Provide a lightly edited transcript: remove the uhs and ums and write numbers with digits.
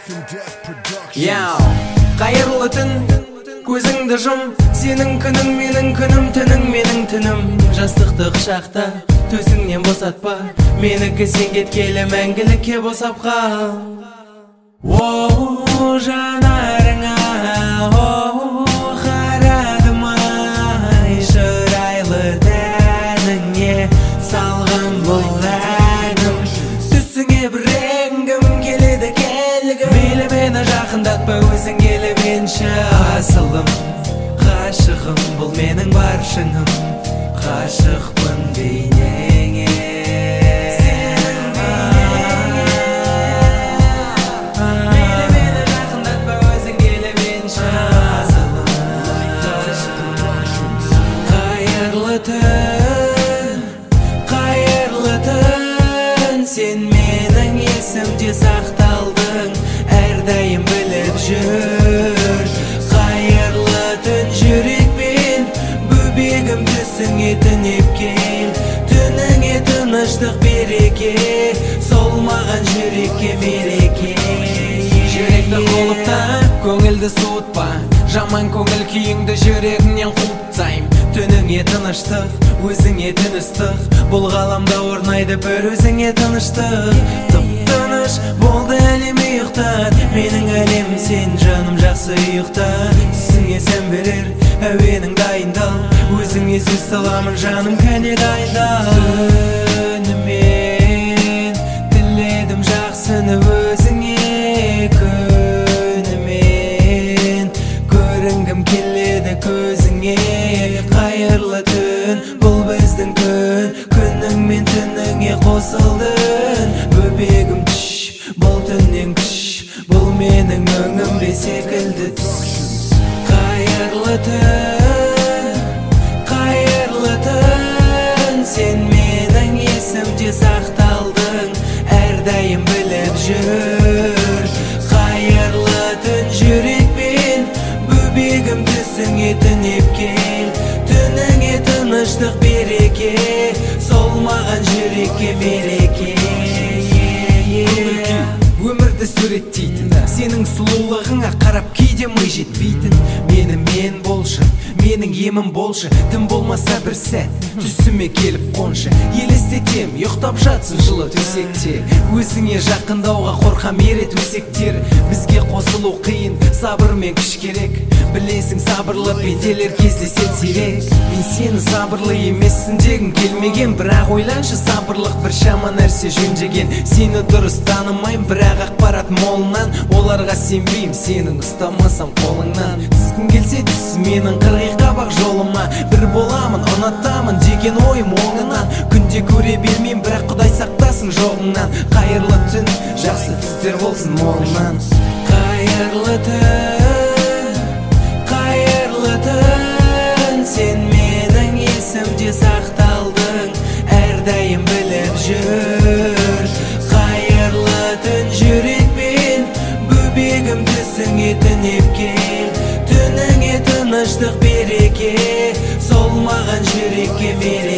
Қайырлы түн, көзіңді жұм, сенің күнің менің күнім, түнің менің түнім. Жастықты құшақта, төсіңнен босатпа, менікі сен кеткелі мәңгілікке босап қал. Оу жанарыңа, оу қарадым ай, шырайлы тәніңе салған бұл әнім. Түсіңе бір реңгім келеді келгім, мейлі мені жақындатпа өзің келіп енші. Асылым, ғашығым, бұл менің бар шыңым, ғашықпын бейнеңе. Қайырлы түн, сен менің есімде сақталдың, әрдайым біліп жүр. Қайырлы түн, жүрекпен бөбегім түсіңе түнеп кел, түніңе тыныштық береке, сол маған жүрекке мереке. Жүректі қолыпта, көңілді суытпа, жаман көңіл күйіңді жүрегіңнен қуыптайым. Түніңе тыныштық, өзіңе тін ыстық, бұл ғаламда орнайды бір өзіңе тыныштық. Тып-тыныш болды әлем ұйықтат, менің әлем сен жаным жақсы ұйықтат. Түсіңе сән берер әуенің дайындал, өзіңе сөз саламын жаным кәне дайындал. Түнімен тіледім жақсыны өзіңе, күнімен көрінгім келеді көзіңе. Қайырлы түн, бұл біздің күн, күнің мен түніңе қосылдың. Бөбегім түш, бұл түннен күш, бұл менің өңім бе секілді түс. Қайырлы түн, сен менің есімде сақталдың, әрдайым біліп жүр. Қайырлы түн, жүрекпен бөбегім түсіңе түнеп кел, түніңе тыныштық береке, сол маған жүрекке мереке. Өмірді суреттейтін, сенің сұлулығыңа қарап кейде ми жетпейтін. Мені мен болшы, менің емім болшы, тым болмаса бір сәт түсіме келіп қоншы. Елестетем, ұйықтап жатсын жылы төсекте, өзіңе жақындауға қорқам ерет өсектер. Бізге қосылу қиын, сабыр мен күш керек, білесің сабырлы пенделер кездесет сирек. Мен сені сабырлы емессің дегім келмеген, бірақ ойланшы сабырлық бір шама нәрсе жөндеген. Сені дұрыс танымайым, бірақ ақпарат молынан, оларға сенбейм сенің ұстамасам қолыңнан. Түскім келсе түс менің қырғи қабақ жолыма, бір боламын ұнатамын деген ойым оңынан. Күнде көре бермейм, бірақ Құдай сақтасын жоғыңнан. Қайырлы түн, жақсы түстер болсын молынан. Қайырлы түн, сен менің есімде сақталдың, әрдайым біліп жүр. Қайырлы түн, жүрекпен бөбегім түсіңе түнеп кел, түніңе тыныштық береке, сол маған жүрекке мереке.